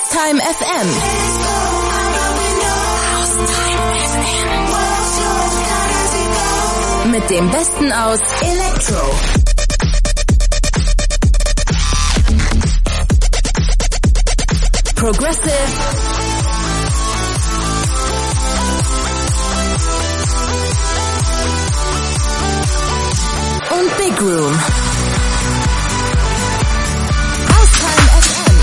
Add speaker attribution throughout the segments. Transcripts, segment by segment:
Speaker 1: Haustime FM. Mit dem Besten aus Electro, Progressive und Big Room. Haustime FM.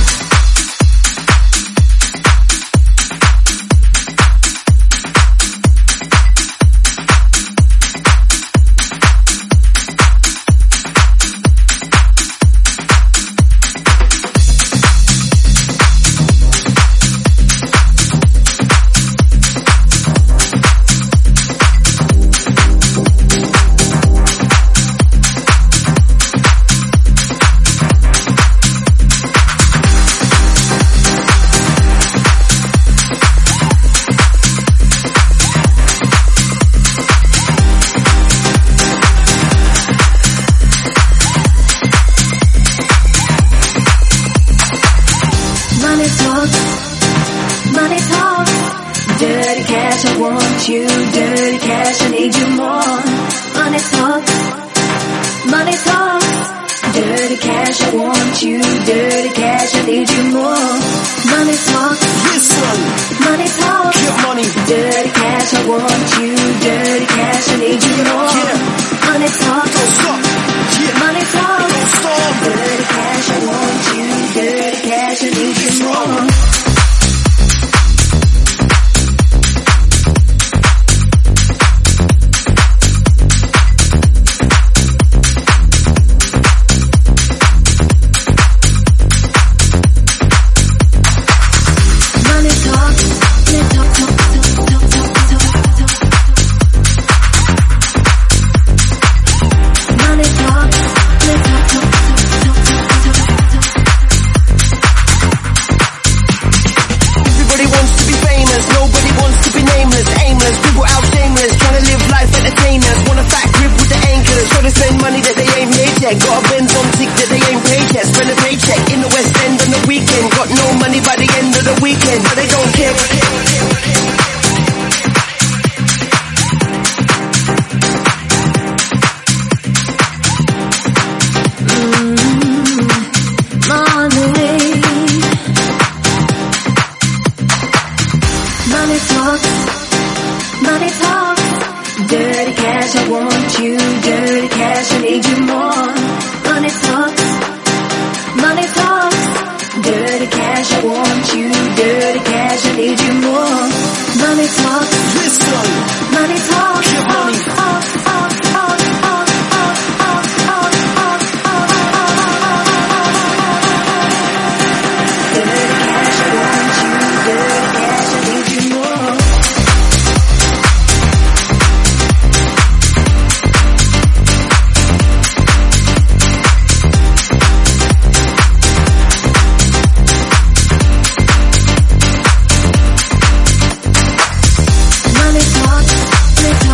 Speaker 2: Money talk.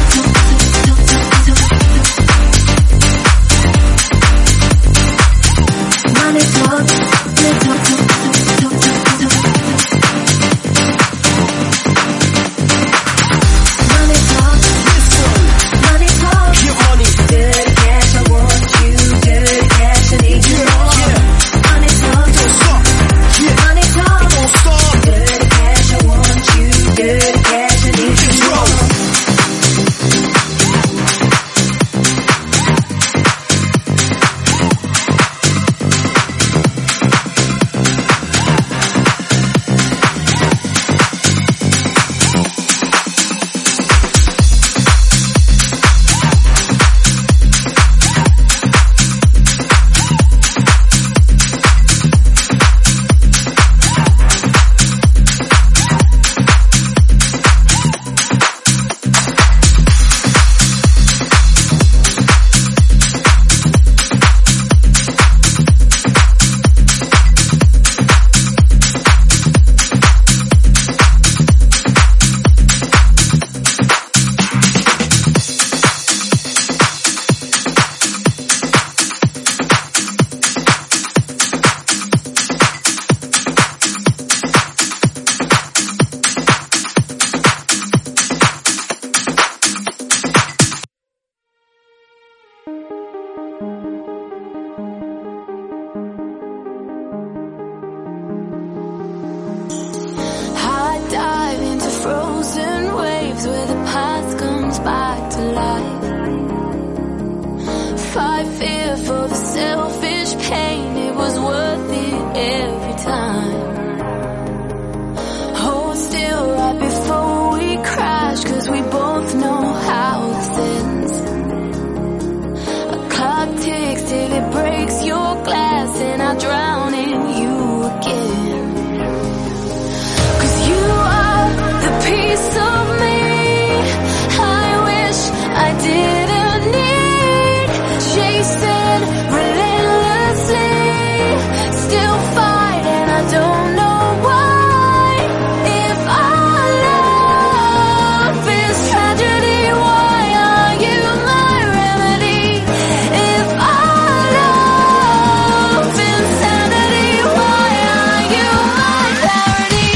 Speaker 2: drown in you again. 'Cause you are the piece of me I wish I didn't need. Chasing relentlessly, still fight and I don't know why. If our love is tragedy, why are you my remedy? If our love is insanity, why are you my clarity?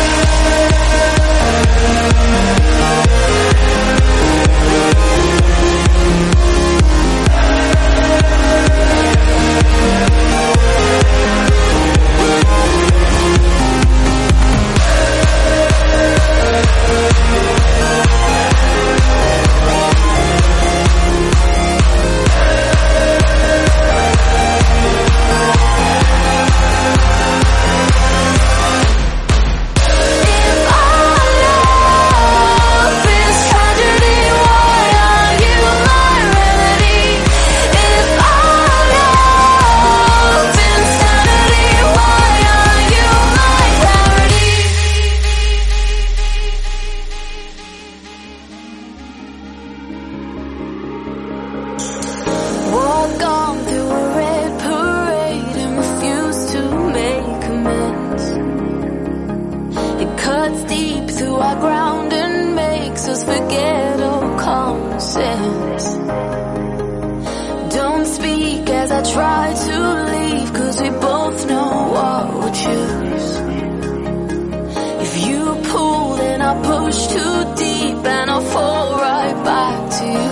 Speaker 2: Walk on through a red parade and refuse to make amends. It cuts deep through our ground and makes us forget all common sense. Don't speak as I try to leave, 'cause we both know what we'll choose. If you pull, then I'll push too deep and I'll fall right back to you.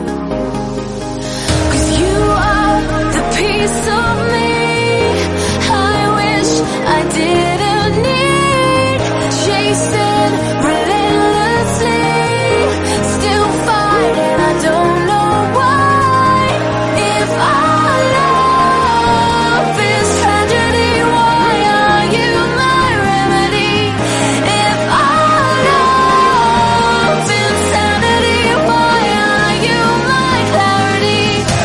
Speaker 2: The piece of me I wish I didn't need. Chasing relentlessly, still fight and I don't know why. If our love is tragedy, why are you my remedy? If our love is insanity, why are you my clarity?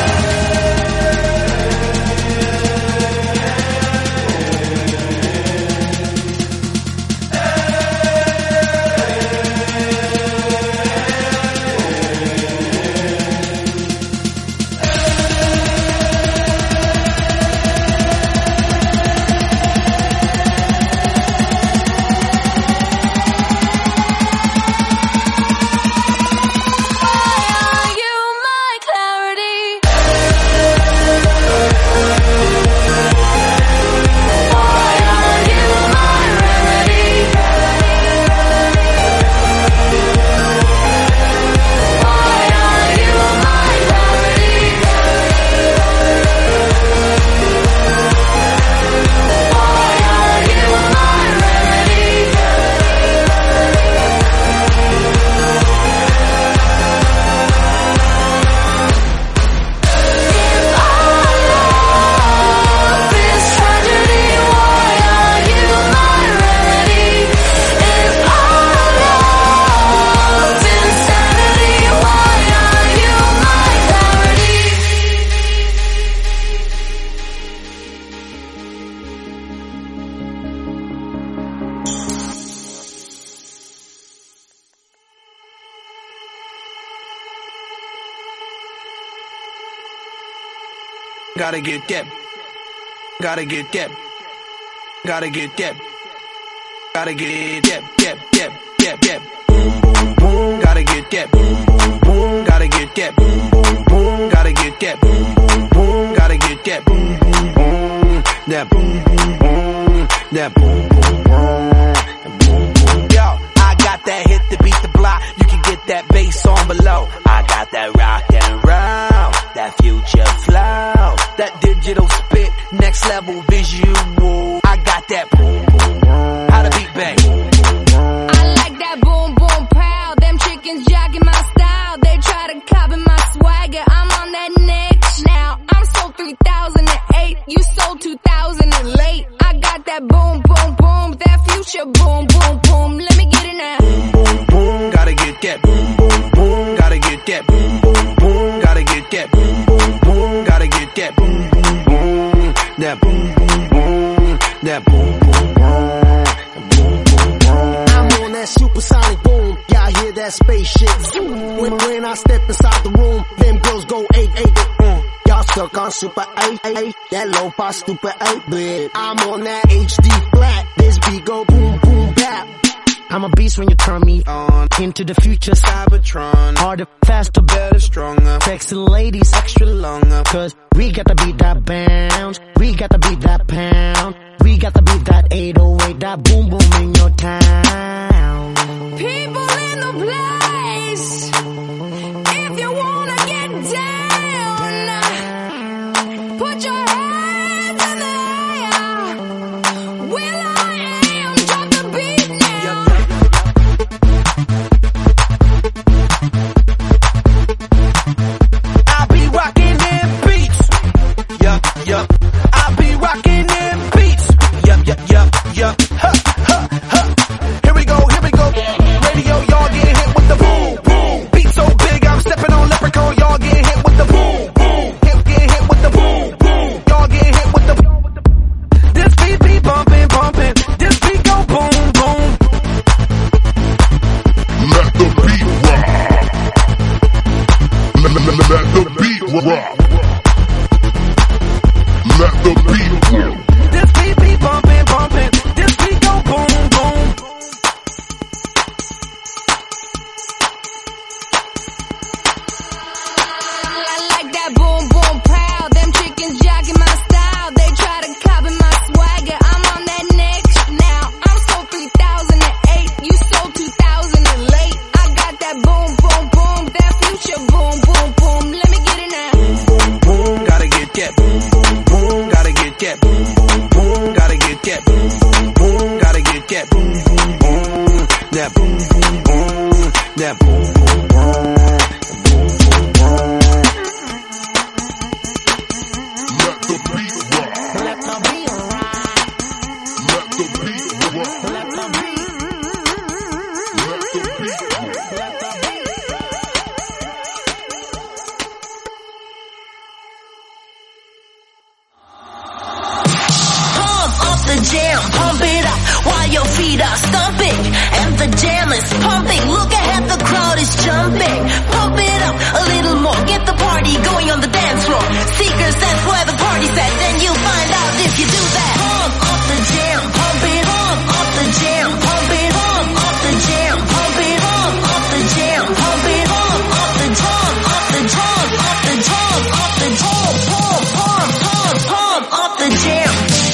Speaker 3: Gotta get that. Gotta get that. Gotta get that. Gotta get that. Boom, boom, boom. Gotta get that. Boom, boom, boom. Gotta get that. Boom, boom, boom. Gotta get that. Boom, boom, boom. Gotta get that. Boom, boom, boom. That boom, boom, boom. That boom, boom, boom. Yo, I got that hit to beat the block. You can get that bass on below. I got that rock and roll, that future flow, that digital spit, next level visual. I got that boom, boom, boom. How to beat bang.
Speaker 2: I like that boom, boom, pow. Them chickens jogging my style. They try to copy my swagger. I'm on that next now. I'm sold 3008. You sold 2000 and late. I got that boom, boom, boom. That future boom, boom, boom. Let me get it now.
Speaker 3: Boom, boom, boom. Gotta get that. Boom, boom, boom. Gotta get that. Boom, boom, boom. Gotta get that. Boom, boom, boom. Gotta get that. Boom, boom, boom. That boom, boom.
Speaker 4: spaceship. When I step inside the room, them girls go 8-8. Y'all stuck on Super 8, that lo-fi stupid 8-bit. I'm on that HD flat, this beat go boom boom bap. I'm a beast when you turn me on. Into the future, Cybertron. Harder, faster, better, stronger. Sexy ladies, extra longer. Cause we got to beat that bounce. We got to beat that pound. We got to beat that 808, that boom boom in your town.
Speaker 2: People in the place, if you wanna get down, put your hands in the air. Will I am, drop the beat now.
Speaker 3: I be rocking them beats. Yup. I be rocking them beats. Yup. Ha. Here we go. Radio, y'all get hit with the boom, boom. Beat so big, I'm stepping on leprechaun. Y'all get hit with the boom, boom. Hip get hit with the boom, boom. Y'all get hit with the. This beat be bumping. This beat go boom, boom.
Speaker 5: Let the beat rock. Let the beat rock. Let the beat rock.
Speaker 3: This beat be bumping. This beat go boom, boom.
Speaker 2: I like that boom boom pow. Them chickens jogging my style. They try to copy my swagger. I'm on that next now. I'm sold 3008. You sold 2000 late. I got that boom boom boom. That future boom boom boom. Let me get it now.
Speaker 3: Boom, gotta get that boom, boom, gotta get that boom, boom, gotta get that boom, boom, gotta get that boom, boom, that boom, boom, that boom, boom.
Speaker 5: Let the beat rock. Let the beat rock. Let the beat rock. Let the beat
Speaker 1: The jam, pump it up while your feet are stomping, and the jam is pumping. Look ahead, the crowd is jumping. Pump it up a little more, get the party going on the dance floor. Seekers, that's where the party's at, then you'll find out if you do that. Pump up the jam, pump it up the jam, pump it up the jam, pump it up the jam, pump it up the jam, up the jam, up the jam, up the jam, pump up the jam.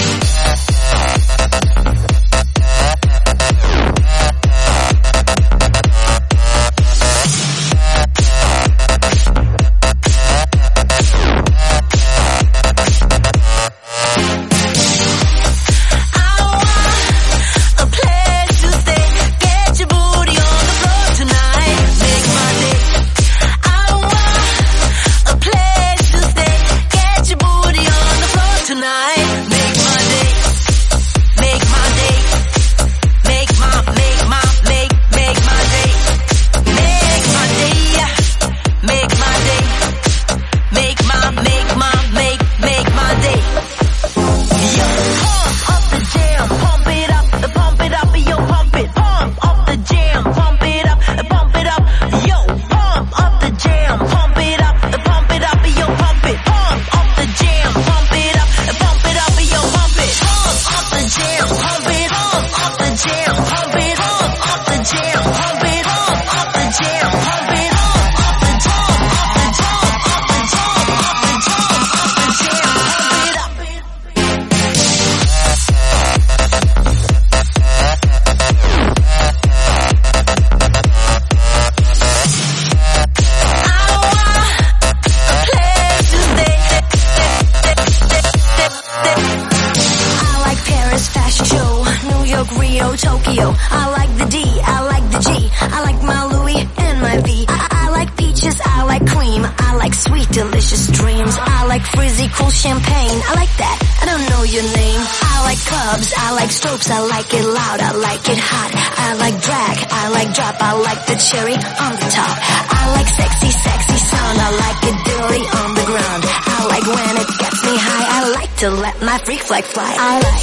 Speaker 1: Cherry on the top. I like sexy sound. I like it dirty on the ground. I like when it gets me high. I like to let my freak flag fly. I like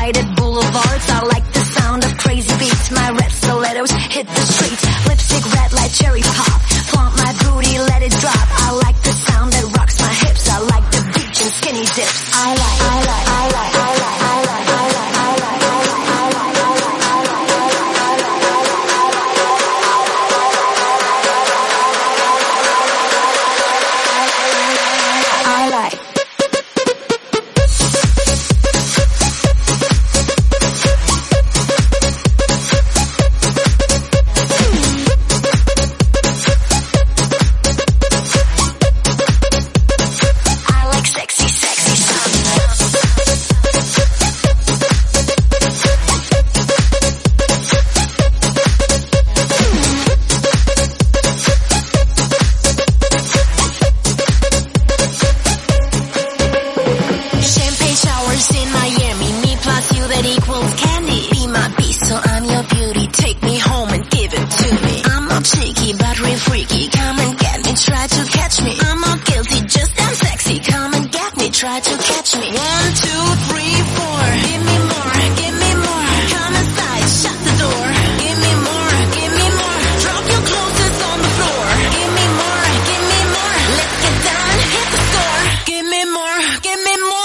Speaker 1: lighted boulevards. I like the sound of crazy beats. My rap stilettos hit the streets. Lipstick red like cherry pop. Flaunt my booty, let it drop. I like the sound that rocks my hips. I like the beach and skinny dips. I like. Try to catch me. 1, 2, 3, 4. Give me more, give me more. Come inside, shut the door. Give me more, give me more. Drop your clothes on the floor. Give me more, give me more. Let's get down, hit the store. Give me more, give me more.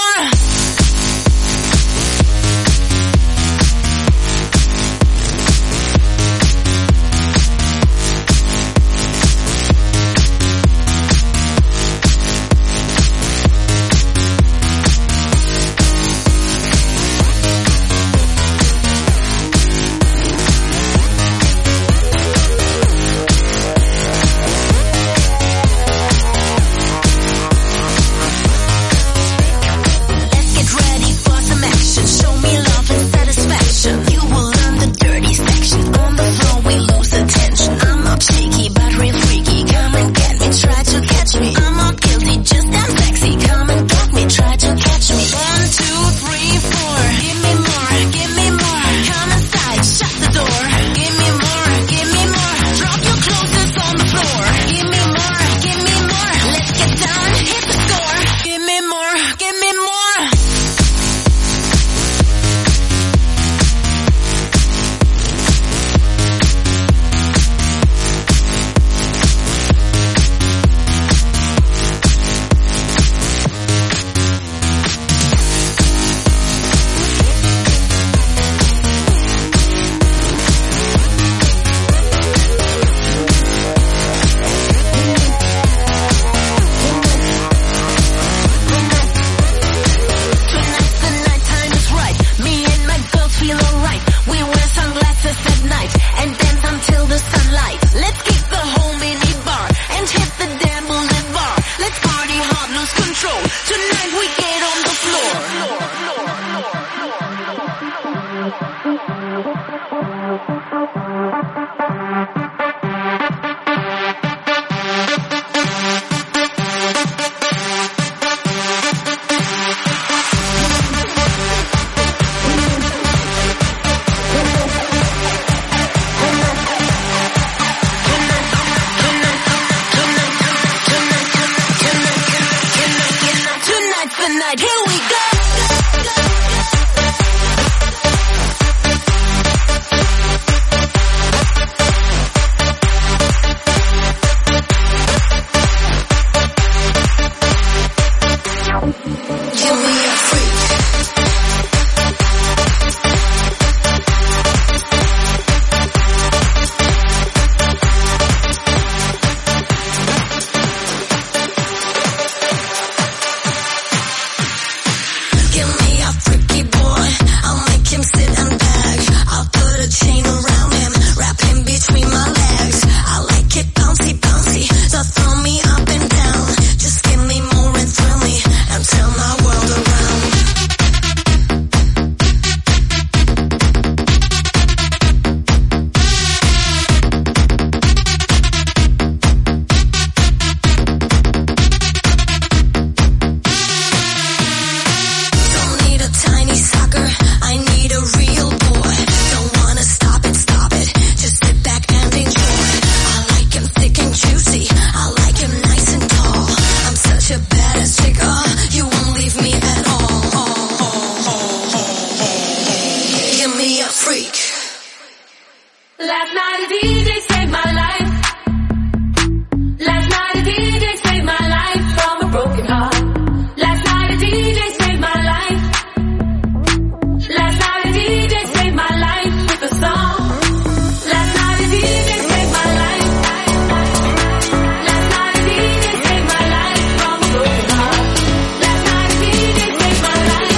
Speaker 1: freak.
Speaker 2: Last night a DJ saved my life. Last night a DJ saved my life from a broken heart. Last night a DJ saved my life. Last night a DJ saved my life with a song. Last night a DJ saved my life. Last night a DJ saved my life from a broken heart. Last night a DJ saved my life.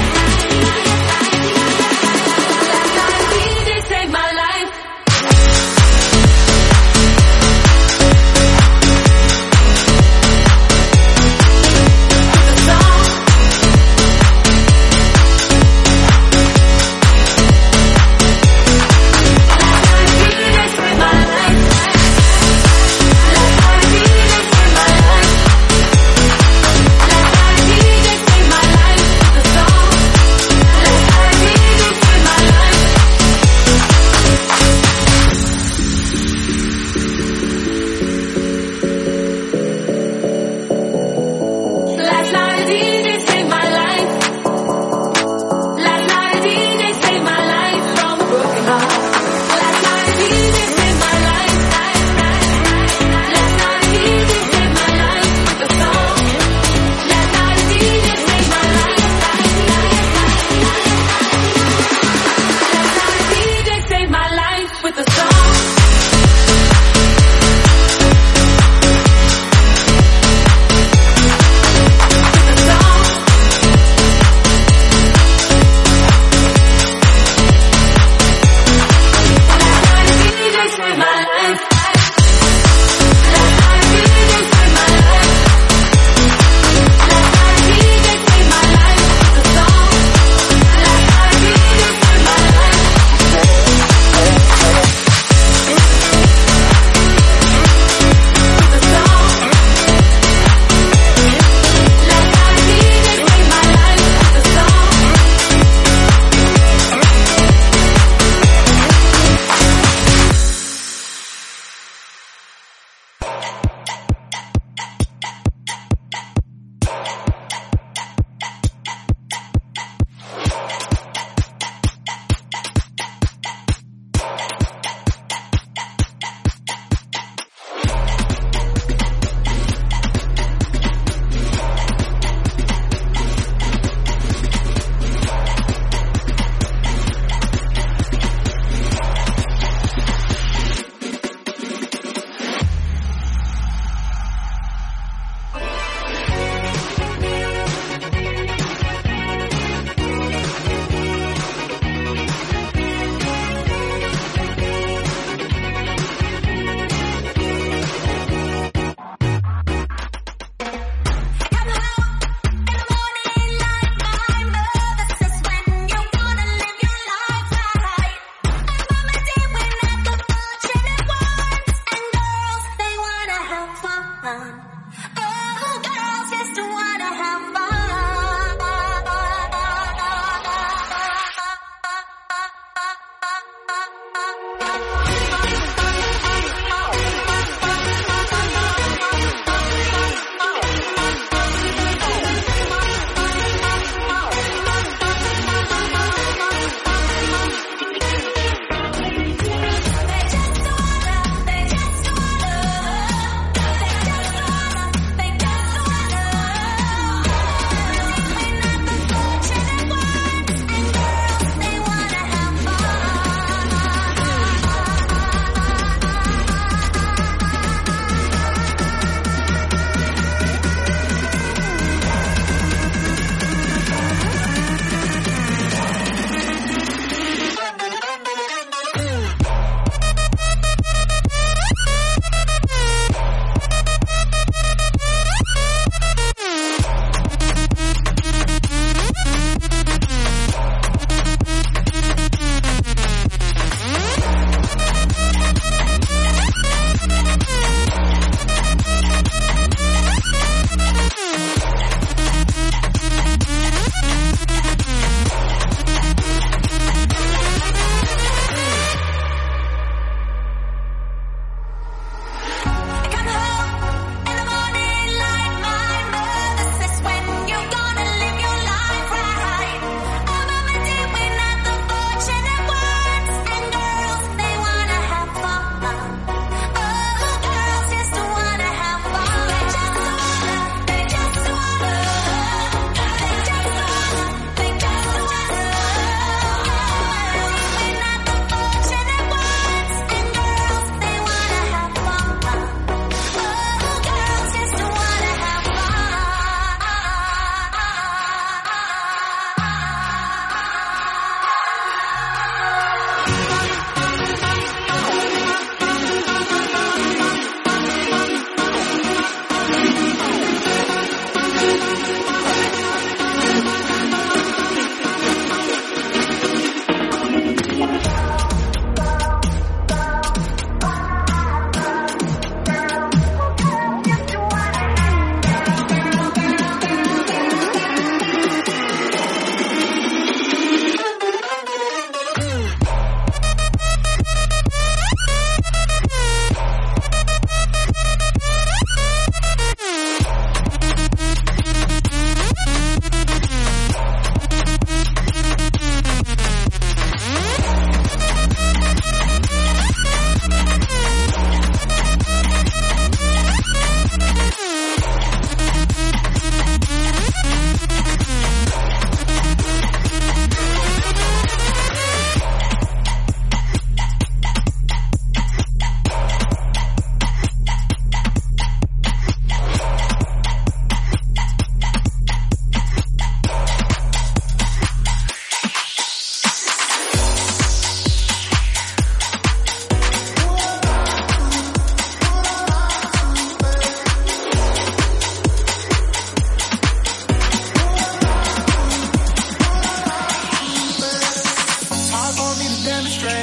Speaker 2: Last night a DJ saved my life.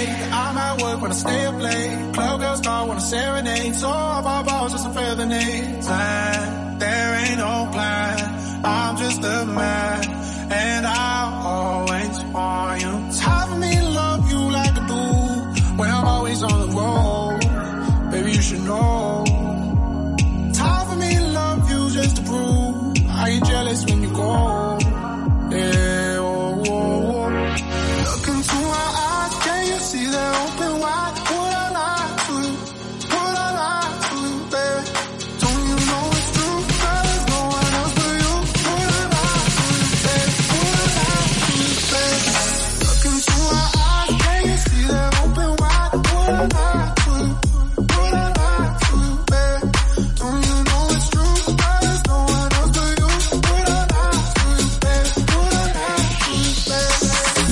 Speaker 6: late. I'm at work when I stay up late. Club girls call when I serenade. So I pop out just to feel the need. Time, there ain't no plan. I'm just a man, and I'll always want you. It's hard for me to love you like I do when I'm always on the road. Baby, you should know. It's hard for me to love you just to prove I ain't jealous when you go. Yeah, oh, oh, oh. Look into my eyes, can you see they're open wide? Would I lie to you? Would I lie to you, baby? Don't you know it's true? There's no one else but you. Would I lie to you, baby? Would I lie to you, baby? Look into my eyes, can you see they're open wide? Would I lie to you? Would I lie to you, baby? Don't you know it's true? There's no one else but you. Would I lie to you, baby? Would I lie to you, baby?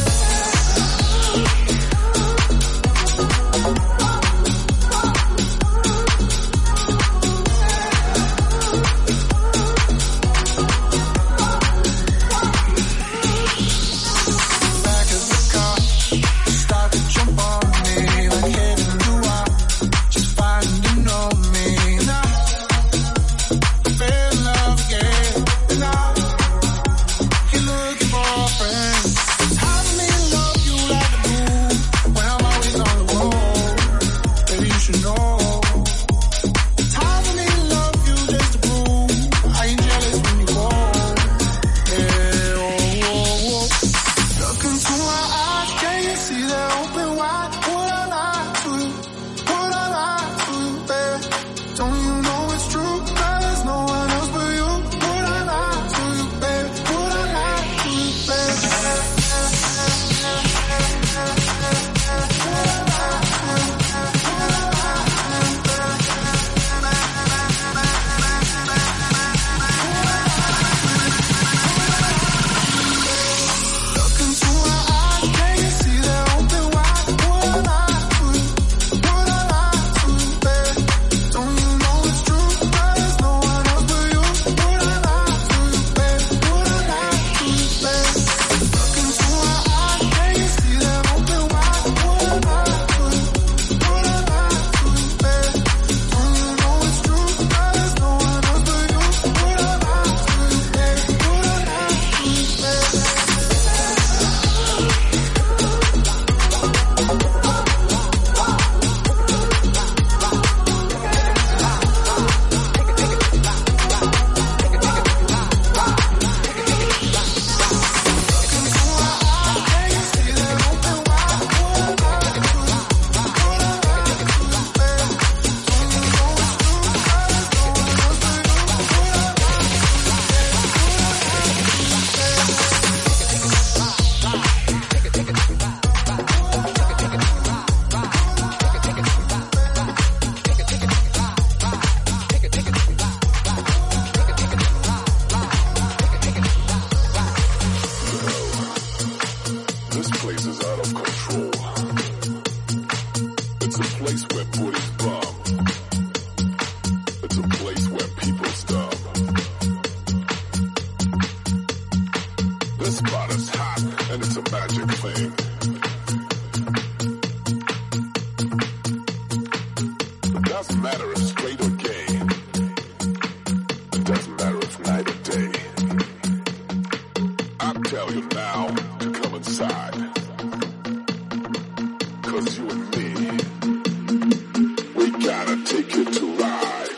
Speaker 6: Back of the car, start to jump on me like heaven you are. Just fine to know me now. Feel in love again, and now you're looking for a friend. It's hard for me to love you like I do when I'm always on the road. Baby, you should know. It's hard for me to love you just to prove I ain't jealous when you go. Yeah, oh, oh, oh. Look into my eyes, can you see they're open wide? Would I lie to you? Would I lie to you, baby? Don't you know it's true? There's no one else but you. Would I lie to you, baby? Would I lie to you, baby? Look into my eyes, can you see they're open wide? Would I lie to you? Would I lie to you, baby? Don't you know it's true? There's no one else but you. Would I lie to you, baby? Would I lie to you, baby? Look into my eyes, can you see they're open wide? Would I lie to you? Would I lie to you, baby? Don't you know it's true? There's no one else but you. Would I lie to you, baby? Would I lie to you, baby?
Speaker 5: This place is out of control. It's a place where booties bomb. It's a place where people stop. This spot is hot and it's a magic thing. It doesn't matter if straight or gay. It doesn't matter if night or day. I tell you now to come inside. 'Cause you and me, we gotta take it to ride.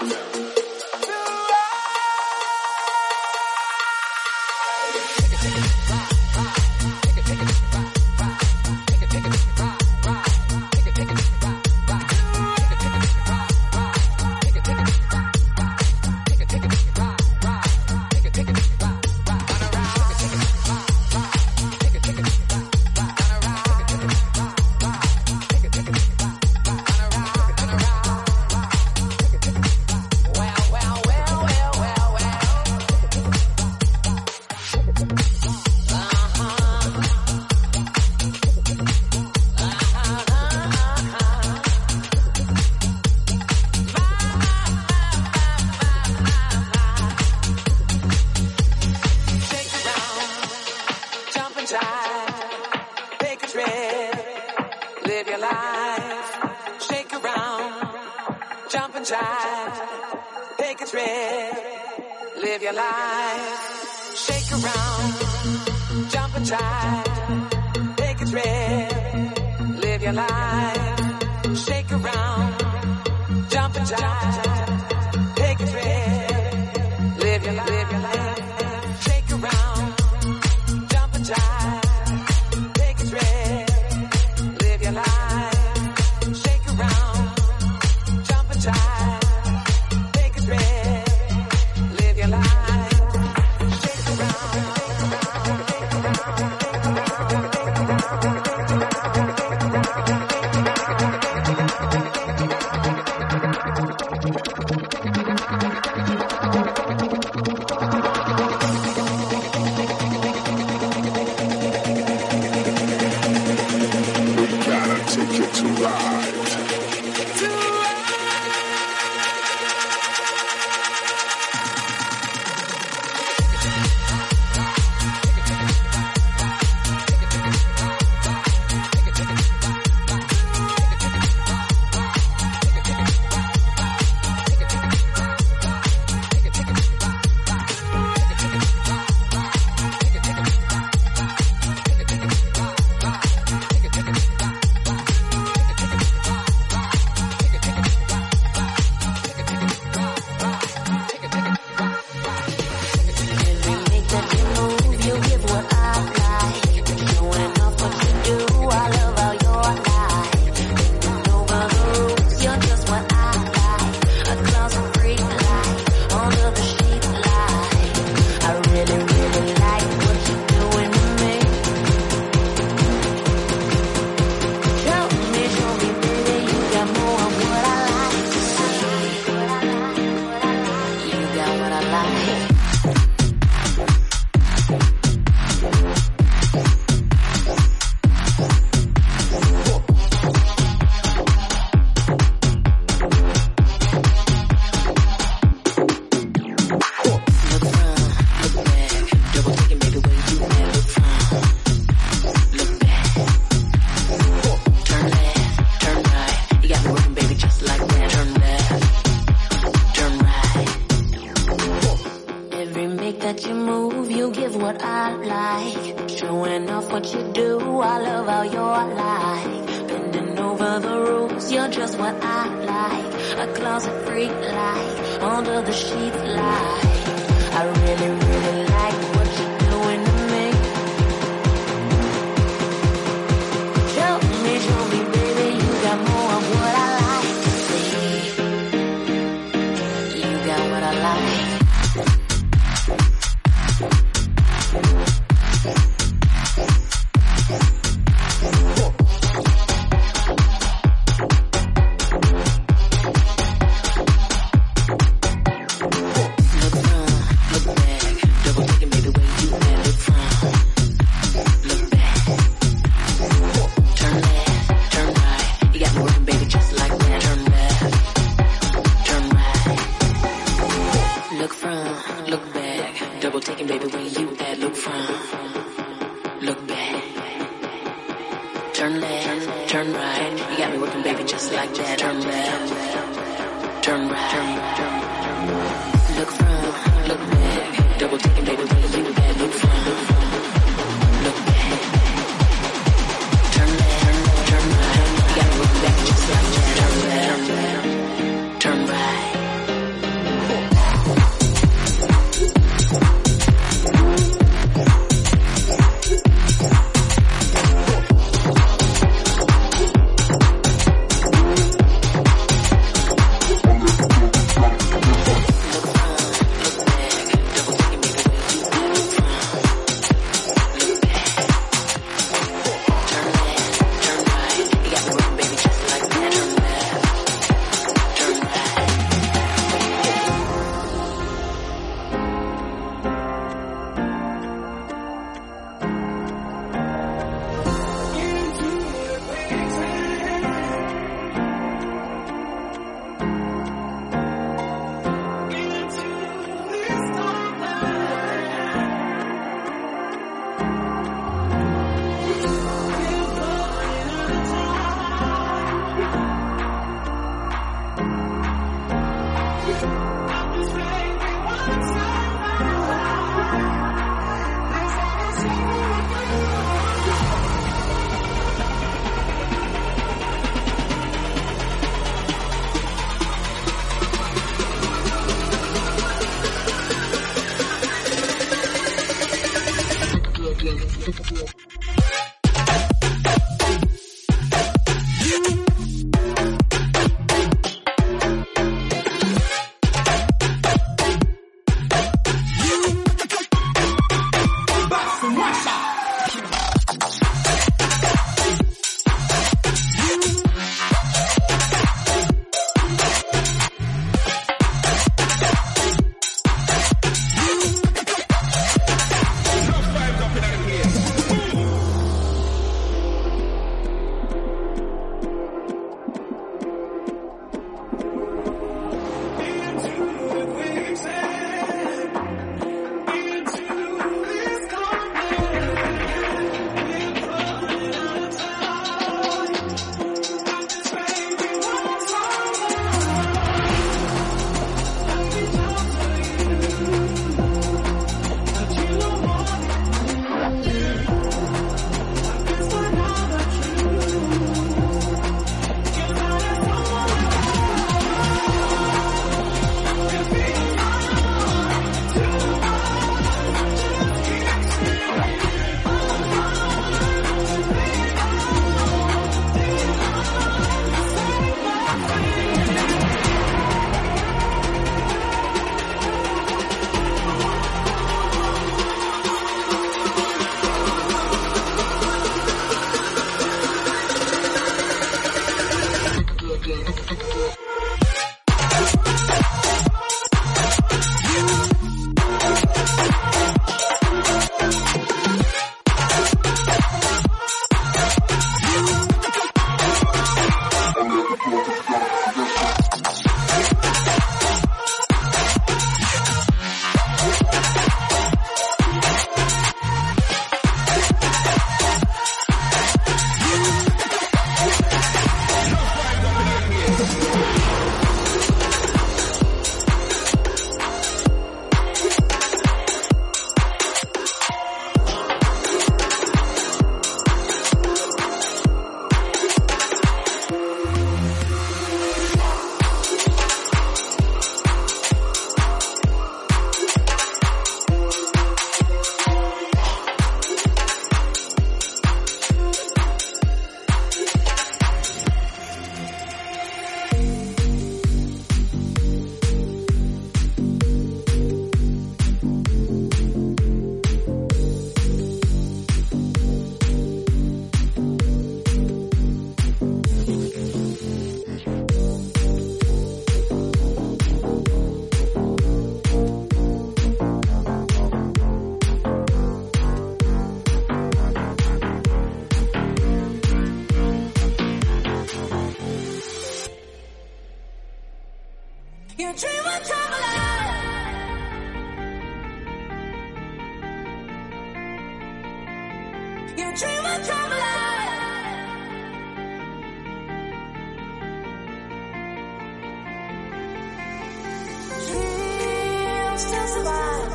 Speaker 7: Live your life, shake around, jump and jive, take a trip. Live your life, shake around, jump and jive, take a trip. Live your life, shake around, jump and jive, take a trip. Live your life, shake around, jump and jive, take a trip. Live your life, shake around, jump and jive, take a trip. Live your life, shake around,
Speaker 1: You dream of traveling. You dream of traveling. Dreams to survive.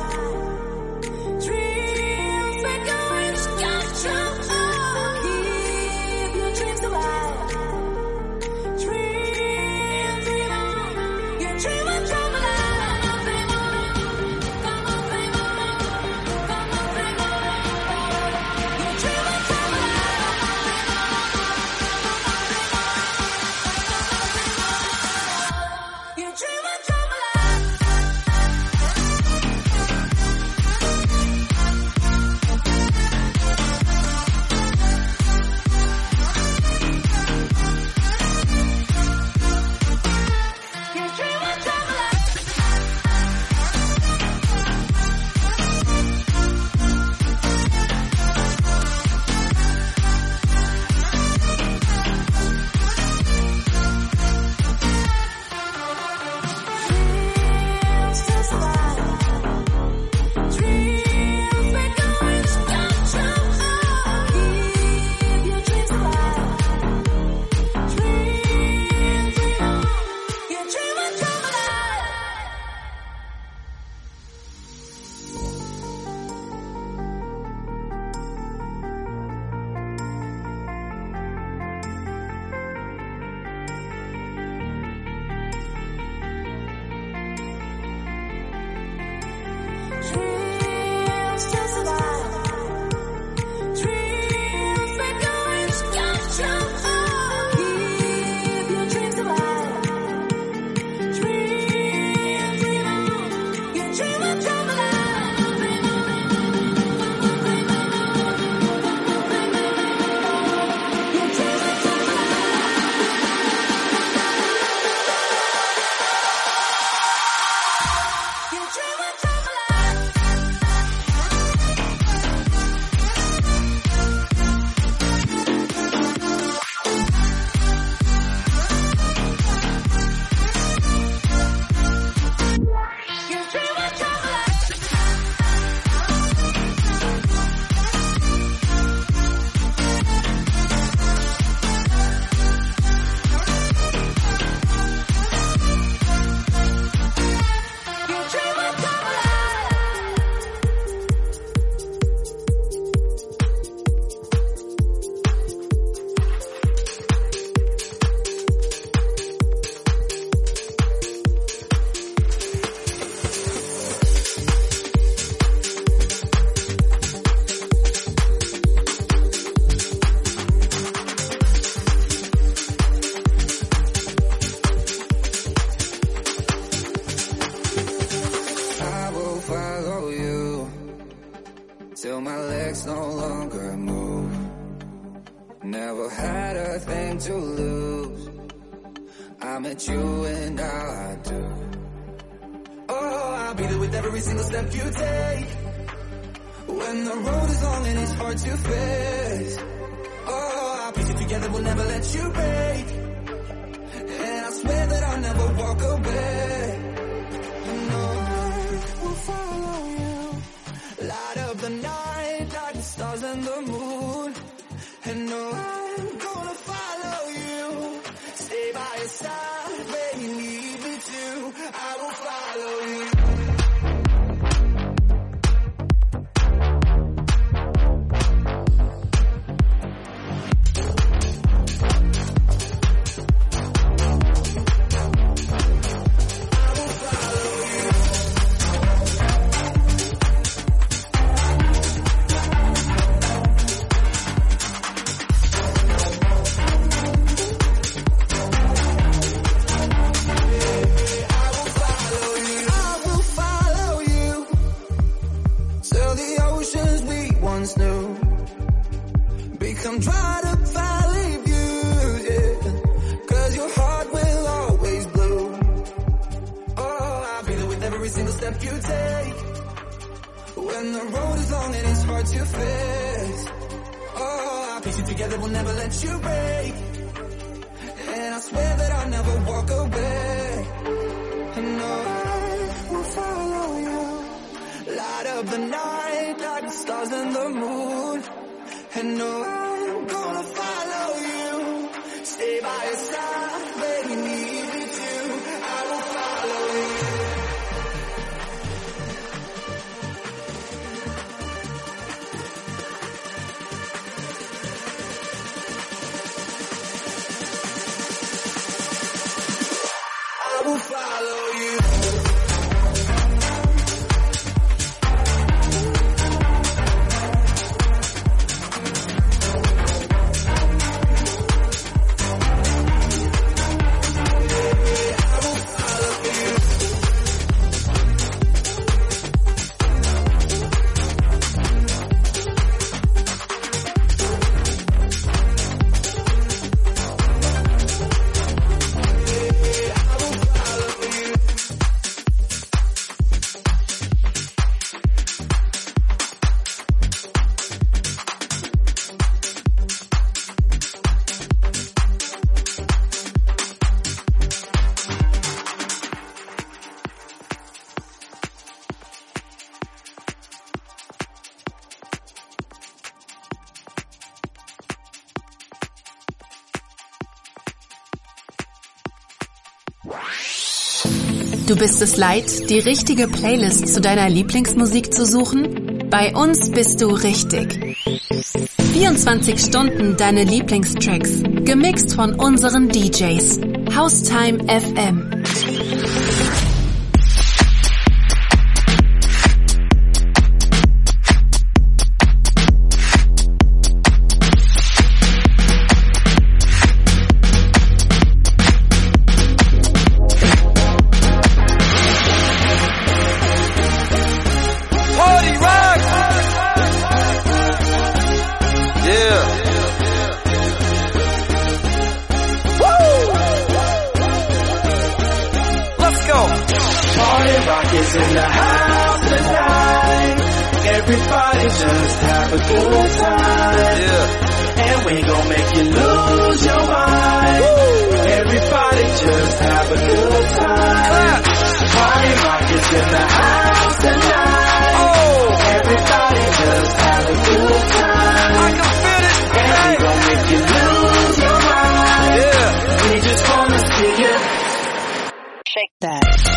Speaker 1: Dreams make your wish come true. Keep your dreams alive. Dreams dream on. You dream of traveling. Come on, dream on. Come on, dream on. You dream of traveling. You dream of traveling. You dream of traveling. Dreams to survive. Dreams make your wish come true. Keep your dreams alive. Dreams dream on. You dream of traveling. Dreams to survive. Dreams make your wish come true. Keep your dreams alive. Dreams dream on. You dream of traveling. You dream of traveling. You dream of traveling. You dream of traveling. You dream of
Speaker 8: I will follow you till my legs no longer move. Never had a thing to lose. I met you and now I do. Oh, I'll be there with every single step you take. When the road is long and it's hard to face. Oh, I'll piece it together, we'll never let you break. And I swear that I'll never walk away. No, I will follow you. Light up the night like the stars and the moon. And no, I'm gonna follow you. Stay by your side where you need me to. I will follow you. Become dry to valley views, yeah. 'Cause your heart will always bloom. Oh, I'll be there with every single step you take. When the road is long and it's hard to face. Oh, I'll piece it together, we'll never let you break. And I swear that I'll never walk away. And of the night, like the stars and the moon. And no, I'm gonna follow you, stay by your side, baby, need me too. I will follow you. I will follow you.
Speaker 9: Du bist es leid, die richtige Playlist zu deiner Lieblingsmusik zu suchen? Bei uns bist du richtig. 24 Stunden deine Lieblingstracks, gemixt von unseren DJs. Haustime FM.
Speaker 10: In the house tonight, everybody just have a good time. Yeah. And we gon' make you lose your mind. Woo. Everybody just have a good time. Party rock is in the house tonight. Oh. Everybody just have a good time. I can feel it. And we gon' make you lose your mind. Yeah. We just wanna see you shake that.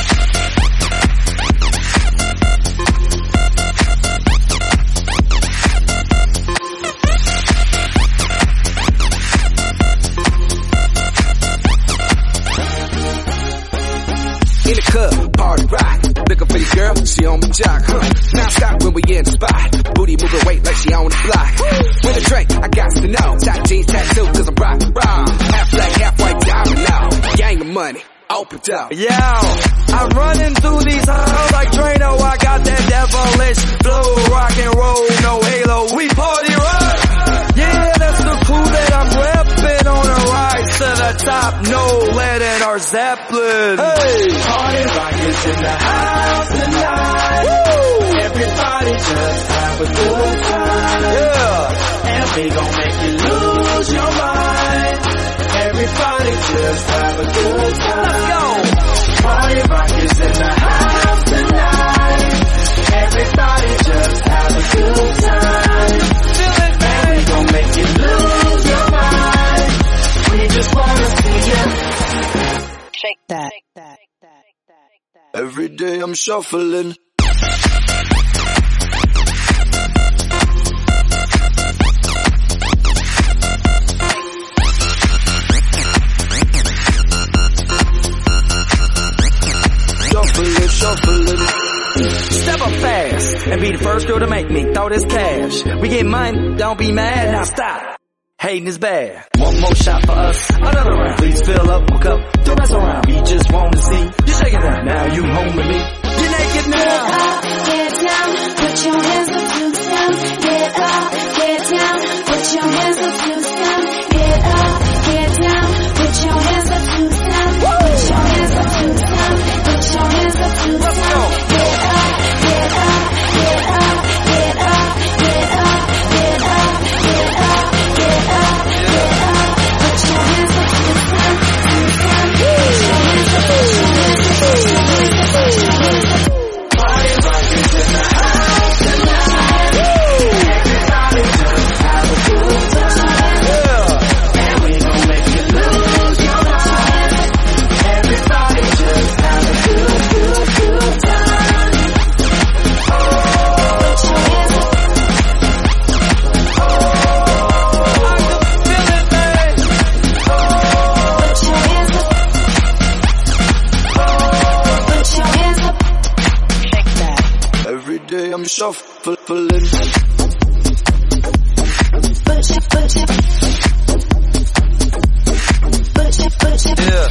Speaker 11: In the club, party rock, looking for the girl, she on my jock, Now stop when we in the spot, booty moving weight like she on the block. With a drink, I got to know, top jeans tattoo cause I'm rock, half black, half white diamond now, gang of money, open up.
Speaker 12: Yo, I'm running through these halls like Drano, I got that devilish flow, rock and roll, no halo, we party rock. Yeah, that's the crew that I'm reppin' on a rise to the top, no lead in our Zeppelin. Hey,
Speaker 10: party rock is in the house tonight. Woo. Everybody just have a good time. Yeah, and we gon' make you lose your mind. Everybody just have a good time.
Speaker 12: Let's go.
Speaker 10: Party rock is in the house tonight. Everybody just have a good time. And we gon' make you lose your mind. We just wanna see you shake that.
Speaker 11: Every day I'm shuffling. Shuffling.
Speaker 12: Step up fast and be the first girl to make me throw this cash. We get money, don't be mad, now stop. Hating is bad. One more shot for us, another round. Please fill up my cup, don't mess around. We just wanna see you shaking down. Now you home with me. You're naked now.
Speaker 2: Get up, get down, put your hands up to the sound. Get up, get down, put your hands up to the sound. Get up, get down, put your hands up to the sound. Put your hands up to the sound. Put your hands up to the sound. Get up, get up, get up, get up, get up, get up, get up, get up, get up. Put your hands up to the sound, to the sound. Put your hands up, put your hands up, put your hands up, put your hands up.
Speaker 10: Party rock is in the house
Speaker 11: shuffling. Yeah.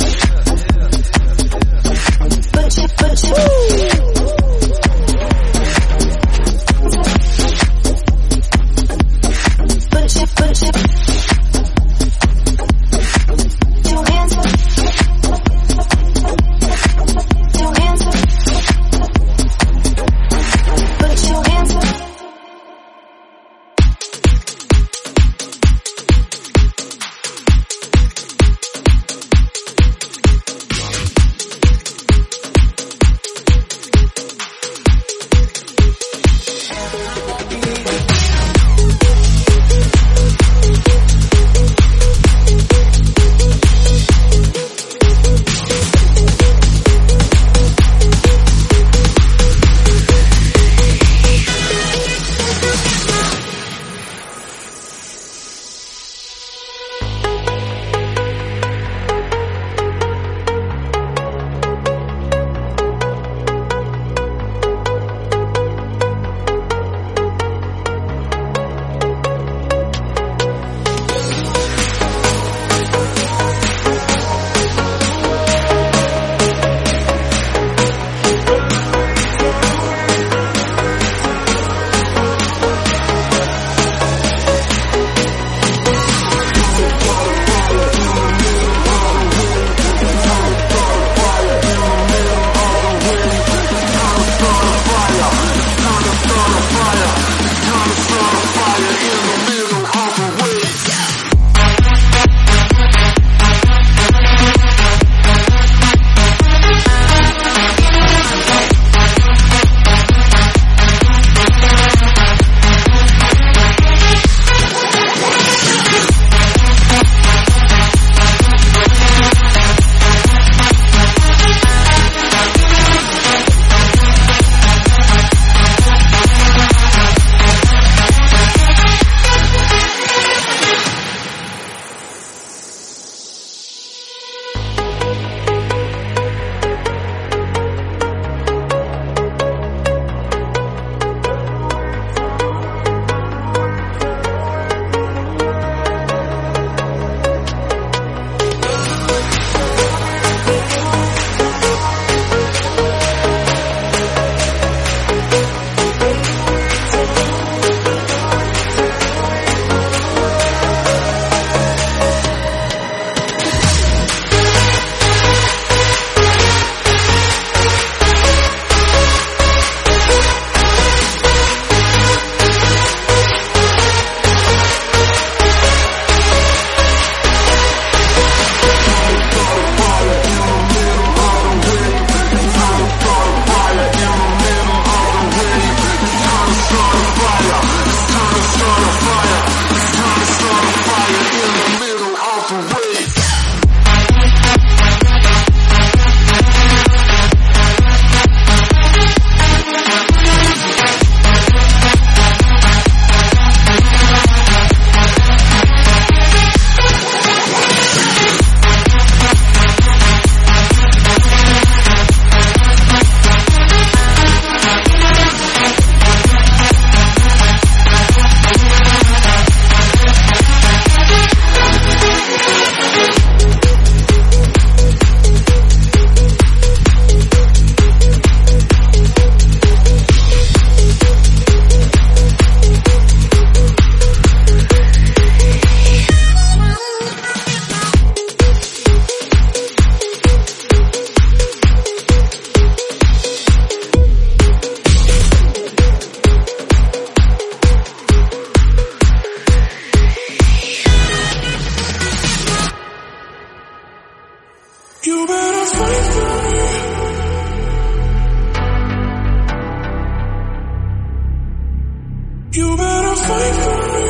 Speaker 6: You better fight for me.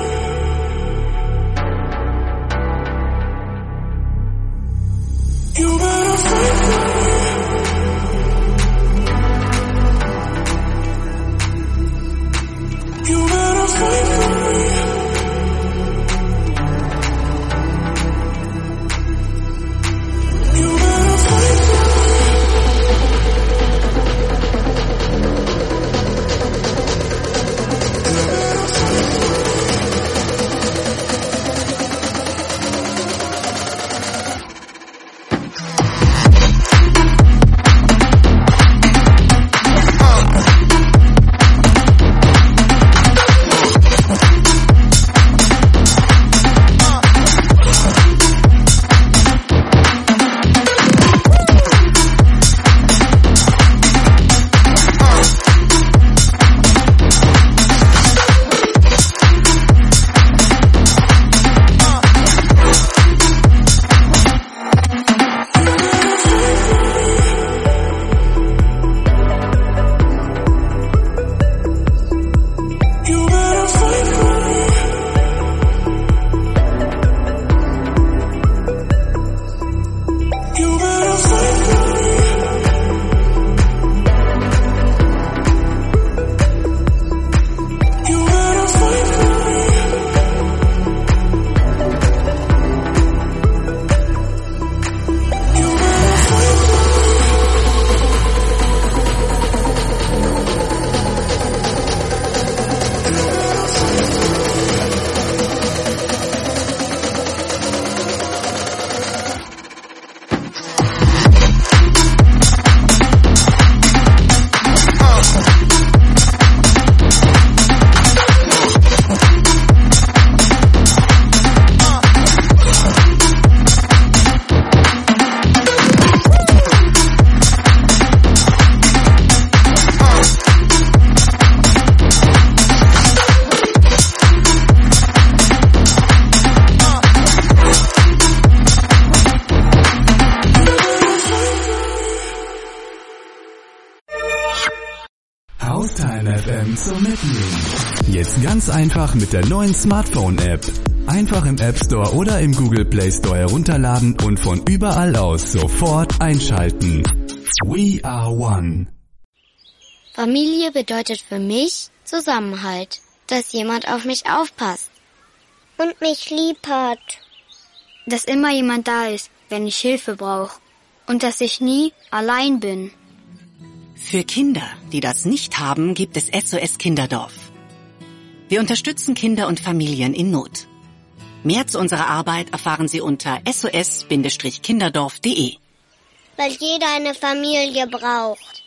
Speaker 6: You better fight for me. You better fight for me. You better fight for me.
Speaker 13: Ideen zum Mitnehmen. Jetzt ganz einfach mit der neuen Smartphone-App. Einfach im App Store oder im Google Play Store herunterladen und von überall aus sofort einschalten. We are one.
Speaker 14: Familie bedeutet für mich Zusammenhalt, dass jemand auf mich aufpasst.
Speaker 15: Und mich lieb hat.
Speaker 14: Dass immer jemand da ist, wenn ich Hilfe brauche. Und dass ich nie allein bin.
Speaker 16: Für Kinder, die das nicht haben, gibt es SOS Kinderdorf. Wir unterstützen Kinder und Familien in Not. Mehr zu unserer Arbeit erfahren Sie unter sos-kinderdorf.de.
Speaker 15: Weil jeder eine Familie braucht.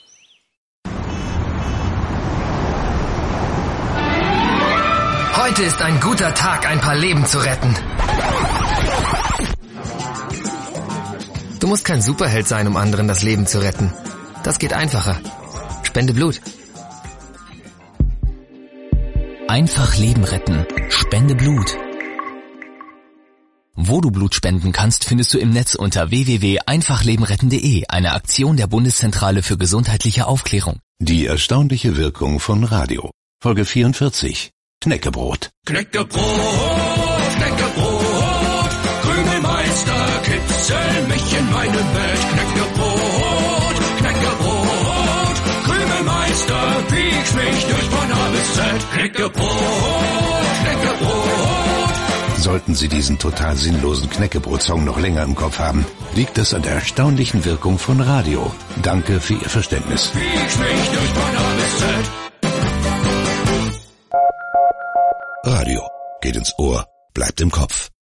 Speaker 17: Heute ist ein guter Tag, ein paar Leben zu retten. Du musst kein Superheld sein, um anderen das Leben zu retten. Das geht einfacher. Spende Blut.
Speaker 18: Einfach Leben retten. Spende Blut. Wo du Blut spenden kannst, findest du im Netz unter www.einfachlebenretten.de, eine Aktion der Bundeszentrale für gesundheitliche Aufklärung.
Speaker 19: Die erstaunliche Wirkung von Radio. Folge 44. Knäckebrot.
Speaker 20: Knäckebrot, Knäckebrot, Krümelmeister, kitzel mich in meine Welt. Knäckebrot, Knäckebrot, Krümelmeister, piekst mich durch von A bis Z. Knäckebrot, Knäckebrot.
Speaker 19: Sollten Sie diesen total sinnlosen Knäckebrot-Song noch länger im Kopf haben, liegt es an der erstaunlichen Wirkung von Radio. Danke für Ihr Verständnis.
Speaker 20: Piekst mich durch von A bis Z.
Speaker 19: Radio geht ins Ohr, bleibt im Kopf.